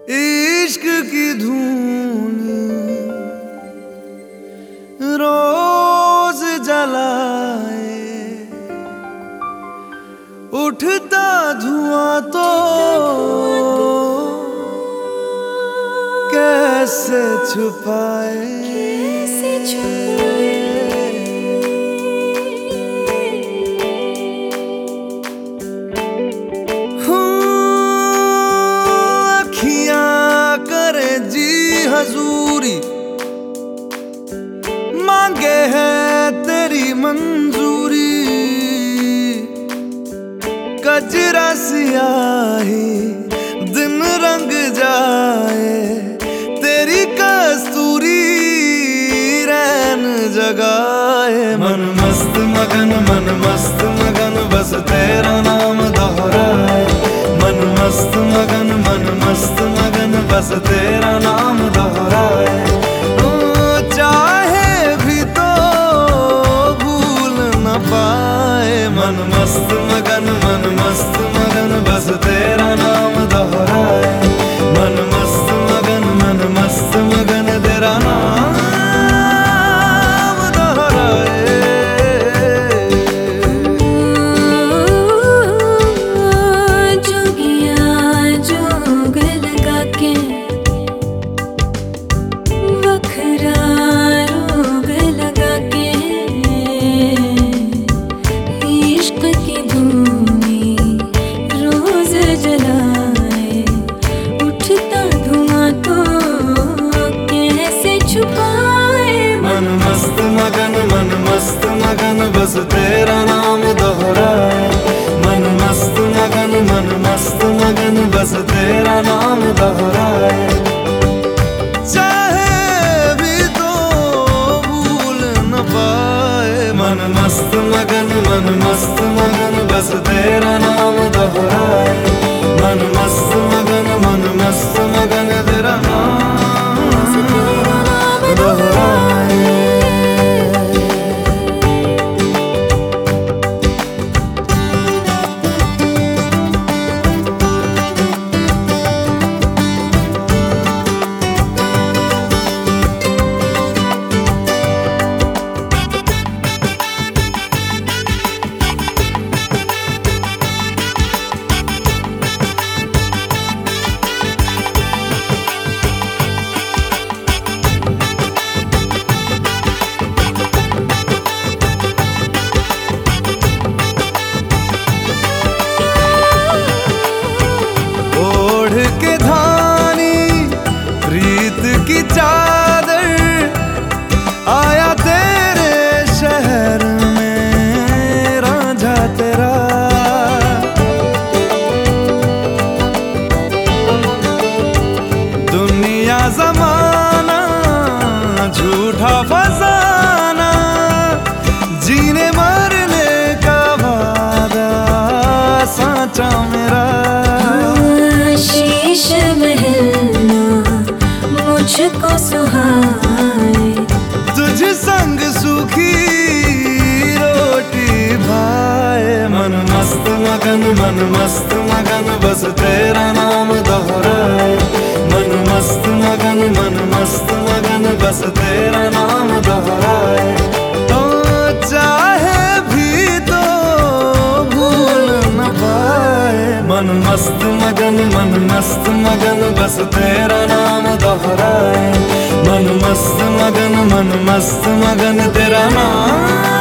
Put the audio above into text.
इश्क की धून रोज जलाए, उठता धुआं तो कैसे छुपाए। हजूरी मांगे है तेरी मंजूरी, कजरा सियाही दिन रंग जाए, तेरी कस्तूरी रैन जगाए। मन मस्त मगन बस तेरा नाम दोहराए। मन मस्त मगन बस तेरा नाम दोहराए। चाहे भी तो भूल न पाए। मन मस्त मगन बस तेरा नाम दोहराए। मन मस्त मगन तेरा नाम बस तेरा नाम दोहराए। मन मस्त मगन बस तेरा नाम दोहराए। चाहे भी तो भूल न पाए। मन मस्त मगन बस तेरा नाम दोहराए। मन मस्त मगन तेरा नाम दोहराए। की चादर आया तेरे शहर में रांझा तेरा। दुनिया जमाना झूठा फसाना, जीने मरने का वादा साचा मेरा। शीश महलना मुझको सुहाए, तुझ संग सूखी रोटी भाए। मन मस्त मगन बस तेरा नाम दोहराए। मन मस्त मगन बस तेरा नाम दोहराए। तो चाहे भी तो भूल न पाए। मन मस्त मगन बस तेरा नाम दोहराए। मन मस्त मगन तेरा नाम